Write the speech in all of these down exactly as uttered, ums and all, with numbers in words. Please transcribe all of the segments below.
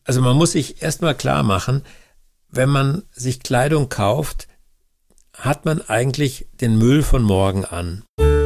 Also man muss sich erstmal klar machen, wenn man sich Kleidung kauft, hat man eigentlich den Müll von morgen an.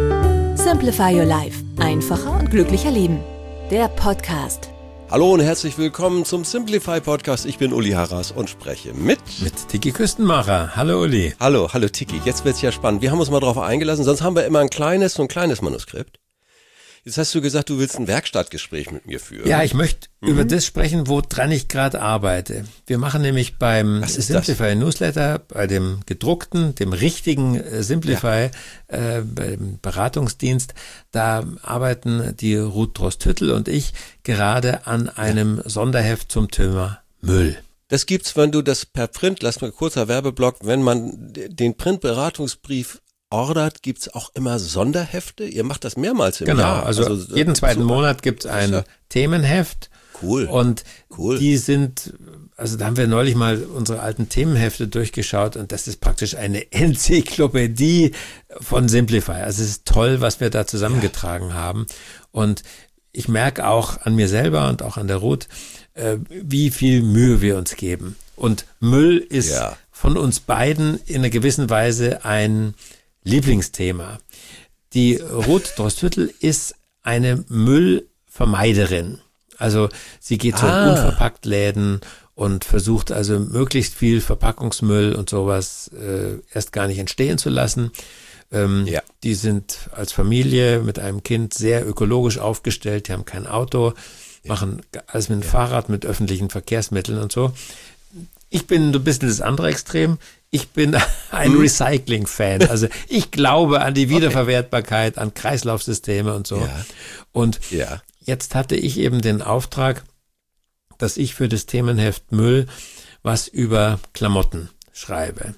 Simplify Your Life. Einfacher und glücklicher leben. Der Podcast. Hallo und herzlich willkommen zum Simplify Podcast. Ich bin Uli Harras und spreche mit... Mit Tiki Küstenmacher. Hallo Uli. Hallo, hallo Tiki. Jetzt wird's ja spannend. Wir haben uns mal drauf eingelassen, sonst haben wir immer ein kleines, so ein kleines Manuskript. Jetzt hast du gesagt, du willst ein Werkstattgespräch mit mir führen. Ja, ich möchte mhm. über das sprechen, woran ich gerade arbeite. Wir machen nämlich beim Simplify Newsletter, bei dem gedruckten, dem richtigen äh, Simplify, ja. äh, beim Beratungsdienst, da arbeiten die Ruth Drost-Hüttel und ich gerade an einem ja. Sonderheft zum Thema Müll. Das gibt's, wenn du das per Print, lass mal kurzer Werbeblock, wenn man den Printberatungsbrief ordert, gibt's auch immer Sonderhefte? Ihr macht das mehrmals im genau, Jahr. Also, also jeden zweiten super. Monat gibt's ein ja. Themenheft. Cool. Und cool. die sind, also da haben wir neulich mal unsere alten Themenhefte durchgeschaut und das ist praktisch eine Enzyklopädie von Simplify. Also es ist toll, was wir da zusammengetragen ja. haben. Und ich merke auch an mir selber und auch an der Ruth, äh, wie viel Mühe wir uns geben. Und Müll ist ja. von uns beiden in einer gewissen Weise ein Lieblingsthema. Die Ruth Drost-Hüttel ist eine Müllvermeiderin. Also sie geht so ah. in Unverpacktläden und versucht also möglichst viel Verpackungsmüll und sowas äh, erst gar nicht entstehen zu lassen. Ähm, ja. Die sind als Familie mit einem Kind sehr ökologisch aufgestellt, die haben kein Auto, ja. machen alles mit dem ja. Fahrrad, mit öffentlichen Verkehrsmitteln und so. Ich bin ein bisschen das andere Extrem. Ich bin ein hm. Recycling-Fan. Also ich glaube an die Wiederverwertbarkeit, okay. an Kreislaufsysteme und so. Ja. Und ja. jetzt hatte ich eben den Auftrag, dass ich für das Themenheft Müll was über Klamotten schreibe.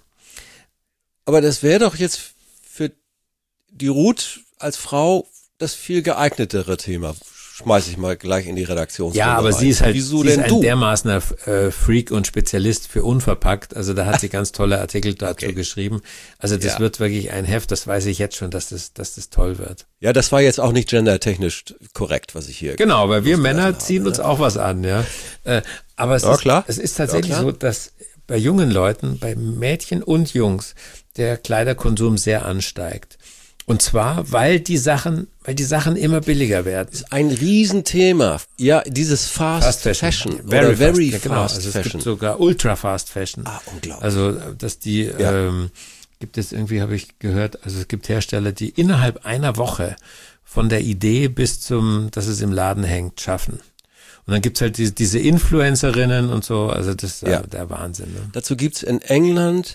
Aber das wäre doch jetzt für die Ruth als Frau das viel geeignetere Thema. Schmeiß ich mal gleich in die Redaktion. Ja, aber rein. sie ist halt Wieso sie ist denn ein du? dermaßener äh, Freak und Spezialist für unverpackt. Also da hat sie ganz tolle Artikel dazu okay. geschrieben. Also das ja. wird wirklich ein Heft, das weiß ich jetzt schon, dass das, dass das toll wird. Ja, das war jetzt auch nicht gendertechnisch korrekt, was ich hier... Genau, weil wir Männer habe, ziehen uns ne? auch was an, ja. Äh, aber es, ja, ist, klar. es ist tatsächlich ja, so, dass bei jungen Leuten, bei Mädchen und Jungs, der Kleiderkonsum sehr ansteigt. Und zwar, weil die Sachen, weil die Sachen immer billiger werden. Das ist ein Riesenthema. Ja, dieses Fast, fast Fashion, Fashion very oder Very fast, Fast, ja, genau. also Fashion. Es gibt sogar Ultra Fast Fashion. Ah, unglaublich. Also, dass die, ja. ähm, gibt es irgendwie, habe ich gehört, also es gibt Hersteller, die innerhalb einer Woche von der Idee bis zum, dass es im Laden hängt, schaffen. Und dann gibt's halt diese, diese Influencerinnen und so, also das ist ja. der Wahnsinn. Ne? Dazu gibt's in England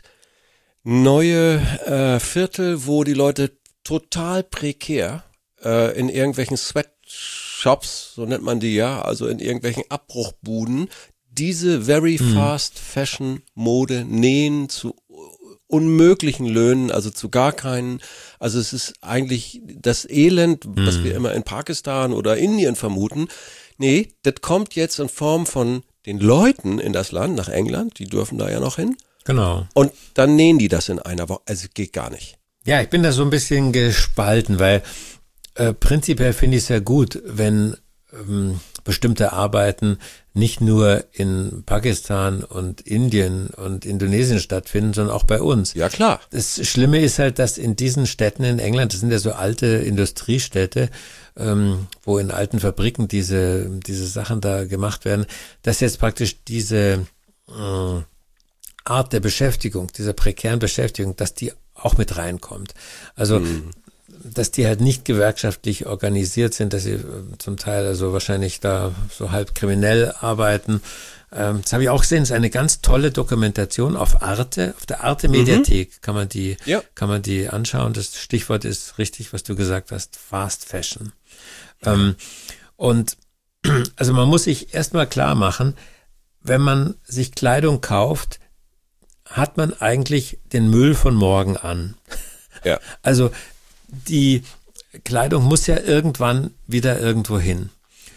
neue äh, Viertel, wo die Leute total prekär äh, in irgendwelchen Sweatshops, so nennt man die ja, also in irgendwelchen Abbruchbuden, diese Very mhm. Fast Fashion Mode nähen zu unmöglichen Löhnen, also zu gar keinen. Also es ist eigentlich das Elend, mhm. was wir immer in Pakistan oder Indien vermuten. Nee, das kommt jetzt in Form von den Leuten in das Land, nach England, die dürfen da ja noch hin. Genau. Und dann nähen die das in einer Woche. Also geht gar nicht. Ja, ich bin da so ein bisschen gespalten, weil äh, prinzipiell finde ich es ja gut, wenn ähm, bestimmte Arbeiten nicht nur in Pakistan und Indien und Indonesien stattfinden, sondern auch bei uns. Ja, klar. Das Schlimme ist halt, dass in diesen Städten in England, das sind ja so alte Industriestädte, ähm, wo in alten Fabriken diese diese Sachen da gemacht werden, dass jetzt praktisch diese äh, Art der Beschäftigung, dieser prekären Beschäftigung, dass die auch mit reinkommt. Also, mhm. dass die halt nicht gewerkschaftlich organisiert sind, dass sie zum Teil also wahrscheinlich da so halb kriminell arbeiten. Ähm, das habe ich auch gesehen, das ist eine ganz tolle Dokumentation auf Arte, auf der Arte-Mediathek mhm. kann man die, ja. kann man die anschauen. Das Stichwort ist richtig, was du gesagt hast, Fast Fashion. Ja. Ähm, und also man muss sich erstmal klar machen, wenn man sich Kleidung kauft, hat man eigentlich den Müll von morgen an. Ja. Also die Kleidung muss ja irgendwann wieder irgendwo hin.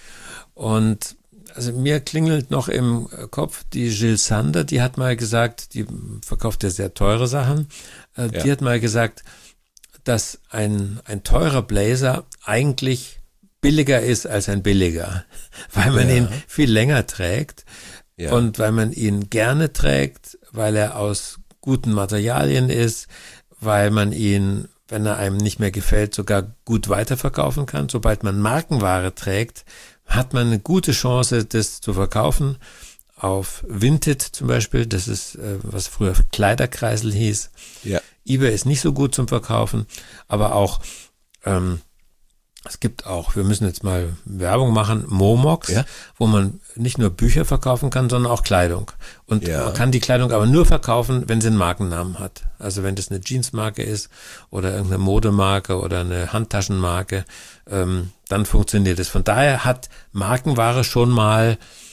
Und also mir klingelt noch im Kopf die Jill Sander, die hat mal gesagt, die verkauft ja sehr teure Sachen, äh, ja. die hat mal gesagt, dass ein, ein teurer Blazer eigentlich billiger ist als ein billiger, weil man ja. ihn viel länger trägt. Ja. Und weil man ihn gerne trägt, weil er aus guten Materialien ist, weil man ihn, wenn er einem nicht mehr gefällt, sogar gut weiterverkaufen kann. Sobald man Markenware trägt, hat man eine gute Chance, das zu verkaufen. Auf Vinted zum Beispiel, das ist, äh, was früher Kleiderkreisel hieß. Ja. eBay ist nicht so gut zum Verkaufen, aber auch, ähm, es gibt auch, wir müssen jetzt mal Werbung machen, Momox, Ja. wo man nicht nur Bücher verkaufen kann, sondern auch Kleidung. Und Ja. man kann die Kleidung aber nur verkaufen, wenn sie einen Markennamen hat. Also wenn das eine Jeansmarke ist oder irgendeine Modemarke oder eine Handtaschenmarke, ähm, dann funktioniert es. Von daher hat Markenware schon mal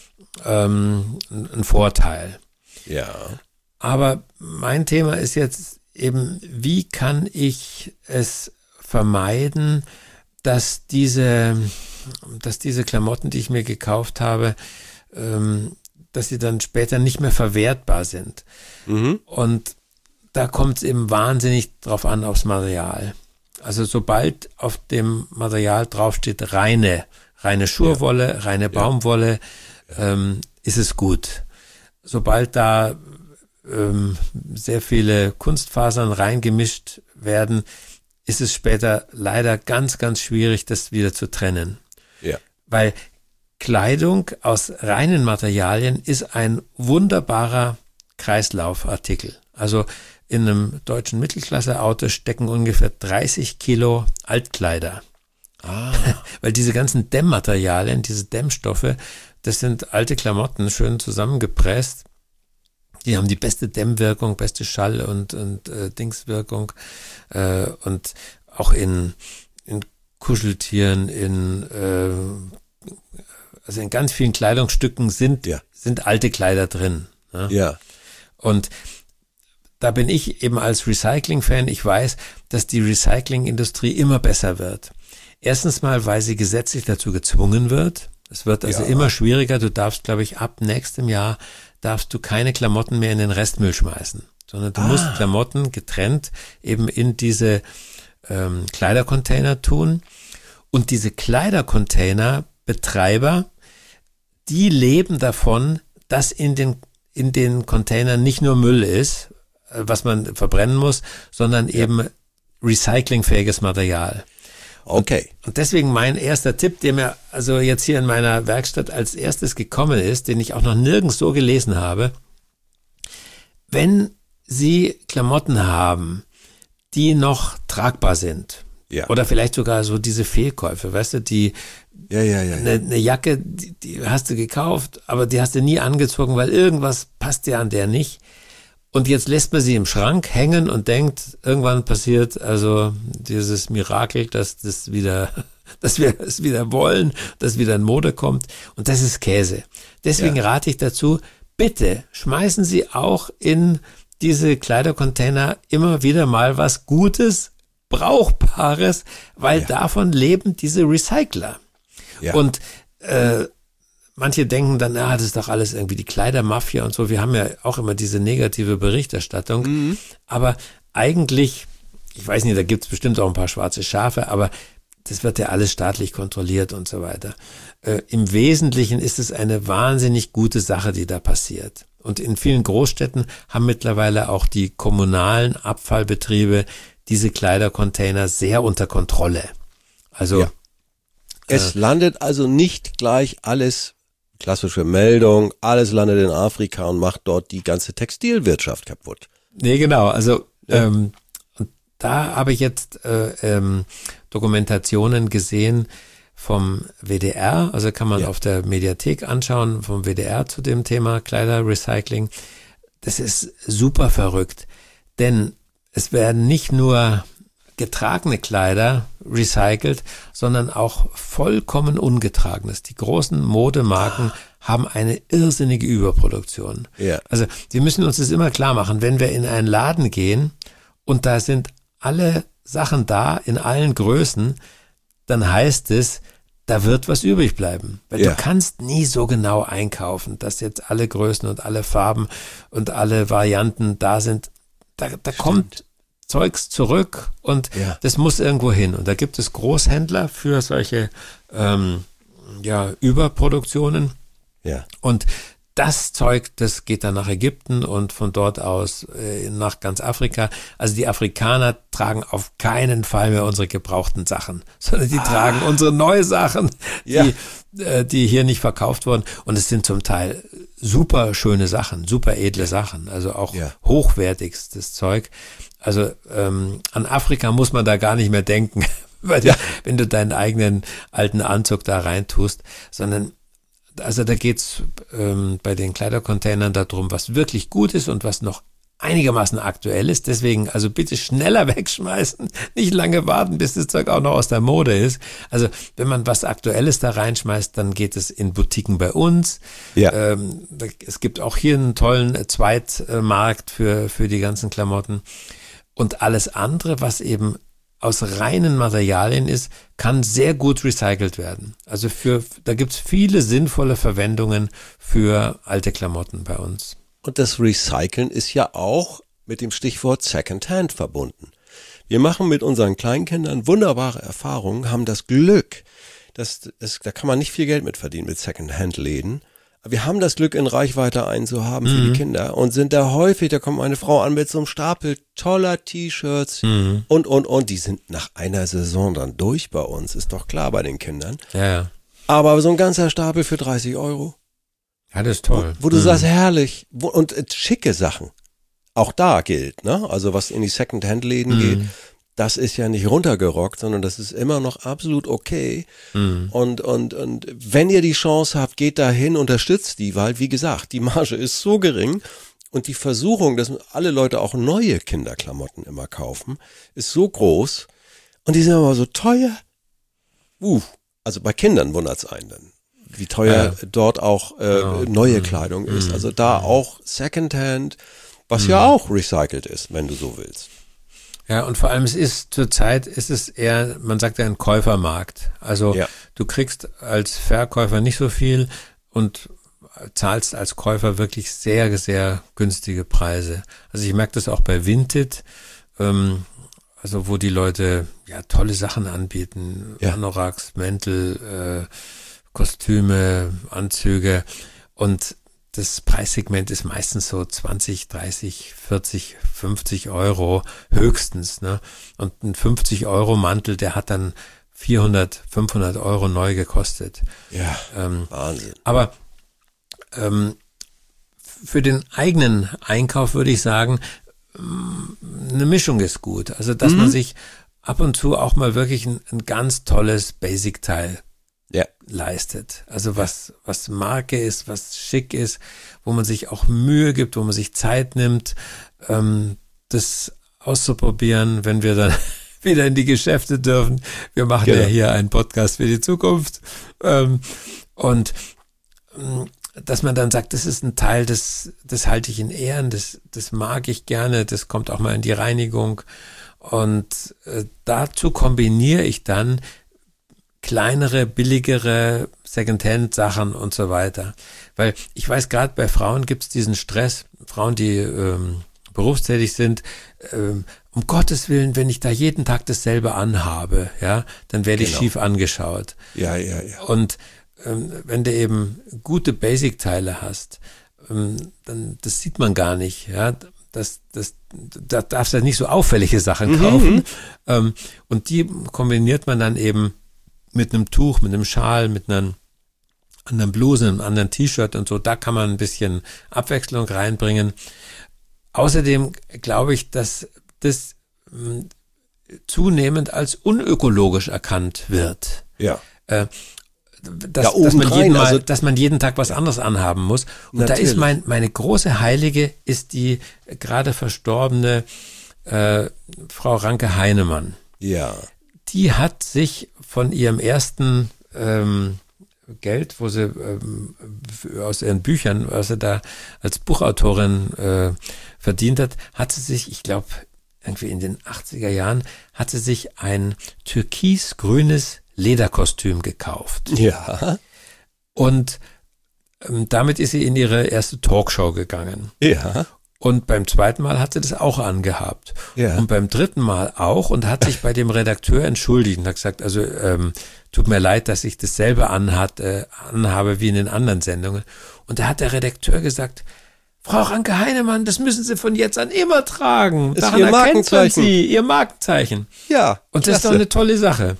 ähm, einen Vorteil. Ja. Aber mein Thema ist jetzt eben, wie kann ich es vermeiden, dass diese, dass diese Klamotten, die ich mir gekauft habe, ähm, dass sie dann später nicht mehr verwertbar sind. Mhm. Und da kommt es eben wahnsinnig drauf an, aufs Material. Also sobald auf dem Material draufsteht reine, reine Schurwolle, ja. reine Baumwolle, ja. ähm, ist es gut. Sobald da ähm, sehr viele Kunstfasern reingemischt werden, ist es später leider ganz, ganz schwierig, das wieder zu trennen. Ja. Weil Kleidung aus reinen Materialien ist ein wunderbarer Kreislaufartikel. Also in einem deutschen Mittelklasse-Auto stecken ungefähr dreißig Kilo Altkleider. Ah. Weil diese ganzen Dämmmaterialien, diese Dämmstoffe, das sind alte Klamotten, schön zusammengepresst. Die haben die beste Dämmwirkung, beste Schall- und, und äh, Dingswirkung äh, und auch in, in Kuscheltieren, in äh, also in ganz vielen Kleidungsstücken sind, ja. sind alte Kleider drin. Ne? Ja. Und da bin ich eben als Recycling-Fan, ich weiß, dass die Recyclingindustrie immer besser wird. Erstens mal, weil sie gesetzlich dazu gezwungen wird. Es wird also ja. immer schwieriger. Du darfst, glaube ich, ab nächstem Jahr darfst du keine Klamotten mehr in den Restmüll schmeißen, sondern du ah. musst Klamotten getrennt eben in diese ähm, Kleidercontainer tun. Und diese Kleidercontainer-Betreiber, die leben davon, dass in den, in den Containern nicht nur Müll ist, was man verbrennen muss, sondern ja. eben recyclingfähiges Material. Okay. Und, und deswegen mein erster Tipp, der mir also jetzt hier in meiner Werkstatt als erstes gekommen ist, den ich auch noch nirgends so gelesen habe: Wenn Sie Klamotten haben, die noch tragbar sind, ja. oder vielleicht sogar so diese Fehlkäufe, weißt du, die ja, ja, ja, ja. Eine, eine Jacke, die, die hast du gekauft, aber die hast du nie angezogen, weil irgendwas passt dir an der nicht. Und jetzt lässt man sie im Schrank hängen und denkt, irgendwann passiert also dieses Mirakel, dass das wieder, dass wir es wieder wollen, dass wieder in Mode kommt. Und das ist Käse. Deswegen ja. rate ich dazu, bitte schmeißen Sie auch in diese Kleidercontainer immer wieder mal was Gutes, Brauchbares, weil ja. davon leben diese Recycler. Ja. Und äh, manche denken dann, ah, das ist doch alles irgendwie die Kleidermafia und so. Wir haben ja auch immer diese negative Berichterstattung. Mhm. Aber eigentlich, ich weiß nicht, da gibt's bestimmt auch ein paar schwarze Schafe, aber das wird ja alles staatlich kontrolliert und so weiter. Äh, im Wesentlichen ist es eine wahnsinnig gute Sache, die da passiert. Und in vielen Großstädten haben mittlerweile auch die kommunalen Abfallbetriebe diese Kleidercontainer sehr unter Kontrolle. Also ja. Es äh, landet also nicht gleich alles, klassische Meldung, alles landet in Afrika und macht dort die ganze Textilwirtschaft kaputt. Nee, genau. Also ja. ähm, und da habe ich jetzt äh, ähm, Dokumentationen gesehen vom W D R, also kann man ja. auf der Mediathek anschauen, vom W D R zu dem Thema Kleiderrecycling. Das ist super verrückt, denn es werden nicht nur getragene Kleider recycelt, sondern auch vollkommen ungetragenes. Die großen Modemarken ah. haben eine irrsinnige Überproduktion. Ja. Also wir müssen uns das immer klar machen, wenn wir in einen Laden gehen und da sind alle Sachen da in allen Größen, dann heißt es, da wird was übrig bleiben. Weil ja. du kannst nie so genau einkaufen, dass jetzt alle Größen und alle Farben und alle Varianten da sind. Da, da kommt Zeugs zurück und ja. das muss irgendwo hin. Und da gibt es Großhändler für solche ähm, ja, Überproduktionen. Ja. Und das Zeug, das geht dann nach Ägypten und von dort aus äh, nach ganz Afrika. Also die Afrikaner tragen auf keinen Fall mehr unsere gebrauchten Sachen, sondern die ah. tragen unsere neue Sachen, ja. die, äh, die hier nicht verkauft wurden. Und es sind zum Teil super schöne Sachen, super edle Sachen, also auch ja. hochwertigstes Zeug. Also ähm, an Afrika muss man da gar nicht mehr denken, weil ja. wenn du deinen eigenen alten Anzug da reintust, sondern also da geht's ähm, bei den Kleidercontainern darum, was wirklich gut ist und was noch einigermaßen aktuell ist. Deswegen also bitte schneller wegschmeißen, nicht lange warten, bis das Zeug auch noch aus der Mode ist. Also wenn man was Aktuelles da reinschmeißt, dann geht es in Boutiquen bei uns. Ja. Ähm, es gibt auch hier einen tollen Zweitmarkt für für die ganzen Klamotten. Und alles andere, was eben aus reinen Materialien ist, kann sehr gut recycelt werden. Also für da gibt's viele sinnvolle Verwendungen für alte Klamotten bei uns. Und das Recyceln ist ja auch mit dem Stichwort Secondhand verbunden. Wir machen mit unseren Kleinkindern wunderbare Erfahrungen, haben das Glück, dass, dass, da kann man nicht viel Geld mit verdienen mit Secondhand-Läden. Wir haben das Glück, in Reichweite einen zu haben für mhm. die Kinder und sind da häufig, da kommt meine Frau an mit so einem Stapel toller T-Shirts mhm. und, und, und. Die sind nach einer Saison dann durch bei uns, ist doch klar bei den Kindern. Ja, ja. Aber so ein ganzer Stapel für dreißig Euro. Ja, das ist toll. Wo, wo du mhm. sagst, herrlich. Wo, und äh, schicke Sachen. Auch da gilt, ne? Also was in die Secondhand-Läden mhm. geht, das ist ja nicht runtergerockt, sondern das ist immer noch absolut okay. Mhm. Und, und, und wenn ihr die Chance habt, geht da hin, unterstützt die, weil, wie gesagt, die Marge ist so gering und die Versuchung, dass alle Leute auch neue Kinderklamotten immer kaufen, ist so groß und die sind aber so teuer. Uh, also bei Kindern wundert's einen dann, wie teuer ja. dort auch äh, ja. neue Kleidung mhm. ist. Also da auch Secondhand, was mhm. ja auch recycelt ist, wenn du so willst. Ja, und vor allem es ist zurzeit ist es eher, man sagt ja ein Käufermarkt. Also ja. du kriegst als Verkäufer nicht so viel und zahlst als Käufer wirklich sehr, sehr günstige Preise. Also ich merke das auch bei Vinted, ähm, also wo die Leute ja tolle Sachen anbieten, ja. Anoraks, Mäntel, äh, Kostüme, Anzüge und das Preissegment ist meistens so zwanzig, dreißig, vierzig, fünfzig Euro höchstens, ne? Und ein fünfzig Euro Mantel, der hat dann vierhundert, fünfhundert Euro neu gekostet. Ja, ähm, Wahnsinn. Aber ähm, für den eigenen Einkauf würde ich sagen, eine Mischung ist gut. Also, dass mhm. man sich ab und zu auch mal wirklich ein, ein ganz tolles Basic-Teil ja. leistet. Also was, was Marke ist, was schick ist, wo man sich auch Mühe gibt, wo man sich Zeit nimmt, ähm, das auszuprobieren, wenn wir dann wieder in die Geschäfte dürfen. Wir machen genau. ja hier einen Podcast für die Zukunft. Ähm, und ähm, dass man dann sagt, das ist ein Teil, das, das halte ich in Ehren, das, das mag ich gerne, das kommt auch mal in die Reinigung. Und äh, dazu kombiniere ich dann kleinere, billigere Secondhand-Sachen und so weiter. Weil ich weiß, gerade bei Frauen gibt es diesen Stress, Frauen, die ähm, berufstätig sind, ähm, um Gottes Willen, wenn ich da jeden Tag dasselbe anhabe, ja, dann werde genau. ich schief angeschaut. Ja, ja, ja. Und ähm, wenn du eben gute Basic-Teile hast, ähm, dann das sieht man gar nicht, ja. Das, das, da darfst du nicht so auffällige Sachen kaufen. Mhm. Ähm, und die kombiniert man dann eben mit einem Tuch, mit einem Schal, mit einer anderen Bluse, einem anderen T-Shirt und so. Da kann man ein bisschen Abwechslung reinbringen. Außerdem glaube ich, dass das mh, zunehmend als unökologisch erkannt wird. Ja. Äh, dass, ja, dass, man jeden Mal, also, dass man jeden Tag was anderes anhaben muss. Und natürlich. Da ist mein, meine große Heilige, ist die gerade verstorbene äh, Frau Ranke Heinemann. Ja. Die hat sich von ihrem ersten ähm, Geld, wo sie ähm, aus ihren Büchern, was sie da als Buchautorin äh, verdient hat, hat sie sich, ich glaube, irgendwie in den achtziger Jahren, hat sie sich ein türkisgrünes Lederkostüm gekauft. Ja. Und ähm, damit ist sie in ihre erste Talkshow gegangen. Ja. Und beim zweiten Mal hat sie das auch angehabt. Ja. Und beim dritten Mal auch und hat sich bei dem Redakteur entschuldigt und hat gesagt, also ähm, tut mir leid, dass ich dasselbe anhat, äh, anhabe wie in den anderen Sendungen. Und da hat der Redakteur gesagt, Frau Ranke Heinemann, das müssen Sie von jetzt an immer tragen. Ist Daran Ihr erkennt man Markenzeichen. Sie, Ihr Markenzeichen. Ja. Und das ist klasse. doch eine tolle Sache.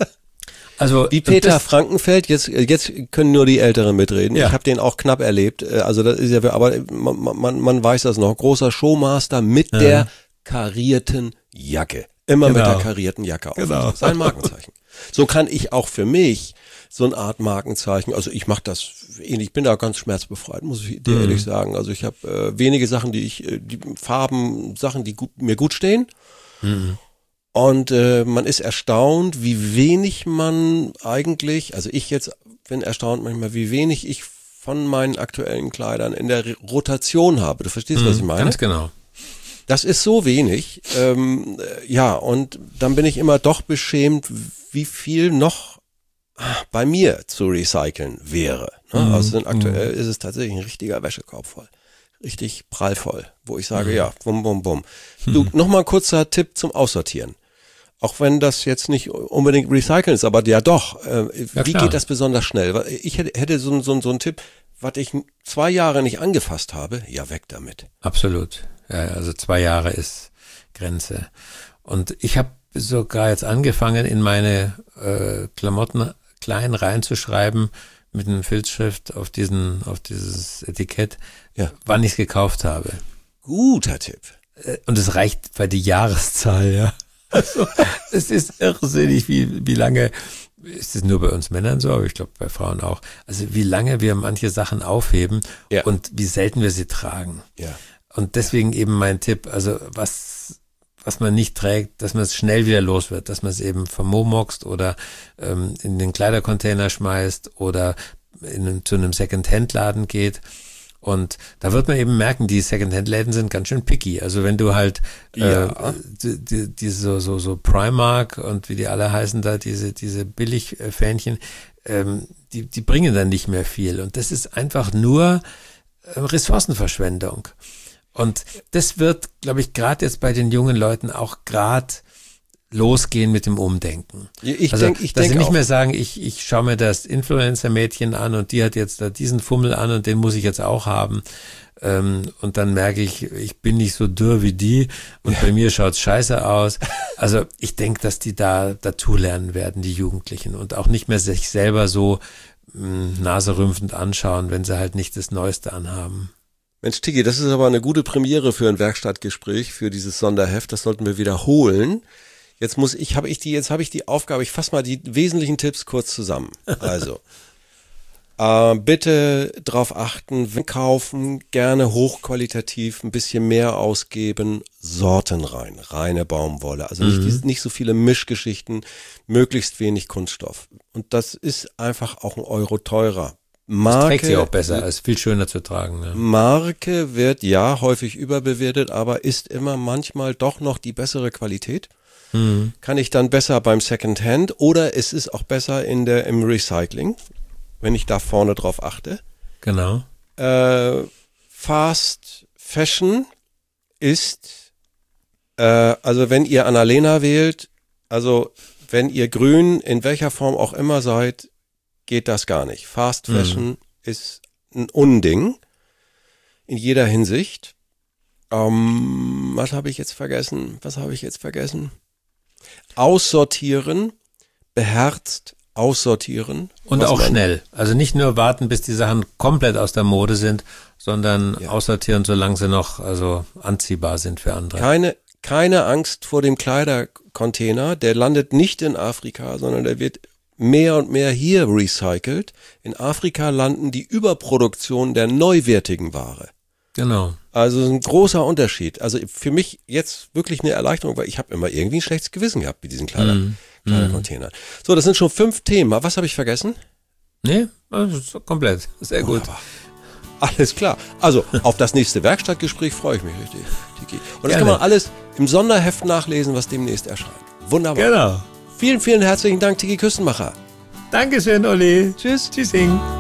Also Wie Peter das, Frankenfeld, jetzt, jetzt können nur die Älteren mitreden. Ja. Ich habe den auch knapp erlebt. Also das ist ja, aber man, man, man weiß das noch. Großer Showmaster mit Ja. der karierten Jacke. Immer mit Genau. der karierten Jacke auf. Genau. Sein Markenzeichen. So kann ich auch für mich so eine Art Markenzeichen, also ich mache das ähnlich, ich bin da ganz schmerzbefreit, muss ich dir Mhm. ehrlich sagen. Also ich habe äh, wenige Sachen, die ich, äh, die Farben, Sachen, die gut, mir gut stehen. Mhm. Und äh, man ist erstaunt, wie wenig man eigentlich, also ich jetzt bin erstaunt manchmal, wie wenig ich von meinen aktuellen Kleidern in der Rotation habe. Du verstehst, was ich meine? Ganz genau. Das ist so wenig. Ähm, äh, ja, und dann bin ich immer doch beschämt, wie viel noch bei mir zu recyceln wäre. Ne? Mhm. Also denn aktuell ist es tatsächlich ein richtiger Wäschekorb voll. Richtig prallvoll, wo ich sage, Mhm. ja, bum, bum, bum. Du, nochmal ein kurzer Tipp zum Aussortieren. Auch wenn das jetzt nicht unbedingt recyceln ist, aber ja doch. Äh, Ja, wie klar. geht das besonders schnell? Weil Ich hätte, hätte so, so, so einen Tipp, was ich zwei Jahre nicht angefasst habe, ja weg damit. Absolut. Ja, also zwei Jahre ist Grenze. Und ich habe sogar jetzt angefangen, in meine äh, Klamotten klein reinzuschreiben mit einem Filzschrift auf diesen, auf dieses Etikett, Ja. wann ich es gekauft habe. Guter Tipp. Äh, Und es reicht bei die Jahreszahl, ja. Also, es ist irrsinnig, wie, wie lange, ist es nur bei uns Männern so, aber ich glaube bei Frauen auch, also wie lange wir manche Sachen aufheben Ja. und wie selten wir sie tragen. Ja. Und deswegen eben mein Tipp, also was, was man nicht trägt, dass man es schnell wieder los wird, dass man es eben vermomoxt oder ähm, in den Kleidercontainer schmeißt oder in, einen- zu einem Second-Hand-Laden geht. Und da wird man eben merken, die Second-Hand-Läden sind ganz schön picky. Also wenn du halt Ja. äh, die, die, diese so, so, so Primark und wie die alle heißen da, diese, diese Billigfähnchen, ähm, die, die bringen dann nicht mehr viel. Und das ist einfach nur äh, Ressourcenverschwendung. Und das wird, glaube ich, gerade jetzt bei den jungen Leuten auch gerade losgehen mit dem Umdenken. Ich also, denke, ich dass sie denke nicht auch. mehr sagen, ich, ich schaue mir das Influencer-Mädchen an und die hat jetzt da diesen Fummel an und den muss ich jetzt auch haben. Ähm, und dann merke ich, ich bin nicht so dürr wie die und bei mir schaut's scheiße aus. Also ich denke, dass die da dazulernen werden, die Jugendlichen, und auch nicht mehr sich selber so mh, naserümpfend anschauen, wenn sie halt nicht das Neueste anhaben. Mensch, Tiki, das ist aber eine gute Premiere für ein Werkstattgespräch, für dieses Sonderheft. Das sollten wir wiederholen. Jetzt muss ich, habe ich die, jetzt habe ich die Aufgabe, ich fasse mal die wesentlichen Tipps kurz zusammen. Also, äh, bitte drauf achten, wenn kaufen, gerne hochqualitativ, ein bisschen mehr ausgeben, Sorten rein, reine Baumwolle. Also nicht, die, nicht so viele Mischgeschichten, möglichst wenig Kunststoff. Und das ist einfach auch ein Euro teurer. Marke, Trägt sie auch besser, ist viel schöner zu tragen. Ja. Marke wird ja häufig überbewertet, aber ist immer manchmal doch noch die bessere Qualität. Mhm. Kann ich dann besser beim Secondhand oder es ist auch besser in der im Recycling, wenn ich da vorne drauf achte. Genau. Äh, Fast Fashion ist, äh, also wenn ihr Annalena wählt, also wenn ihr grün in welcher Form auch immer seid, geht das gar nicht. Fast Fashion Mhm. ist ein Unding in jeder Hinsicht. Ähm, was habe ich jetzt vergessen? Was habe ich jetzt vergessen? Aussortieren, beherzt aussortieren. Und was auch man- schnell. Also nicht nur warten, bis die Sachen komplett aus der Mode sind, sondern Ja. aussortieren, solange sie noch also anziehbar sind für andere. Keine, keine Angst vor dem Kleidercontainer, der landet nicht in Afrika, sondern der wird mehr und mehr hier recycelt. In Afrika landen die Überproduktion der neuwertigen Ware. Genau. Also ein großer Unterschied. Also für mich jetzt wirklich eine Erleichterung, weil ich habe immer irgendwie ein schlechtes Gewissen gehabt mit diesen Kleider, Mhm. Kleidercontainern. So, das sind schon fünf Themen. Was habe ich vergessen? Nee, also komplett. Sehr gut. Wunderbar. Alles klar. Also auf das nächste Werkstattgespräch freue ich mich richtig, Tiki. Und das Gerne. kann man alles im Sonderheft nachlesen, was demnächst erscheint. Wunderbar. Genau. Vielen, vielen herzlichen Dank, Tiki Küstenmacher. Dankeschön, Olli. Tschüss. Tschüssing.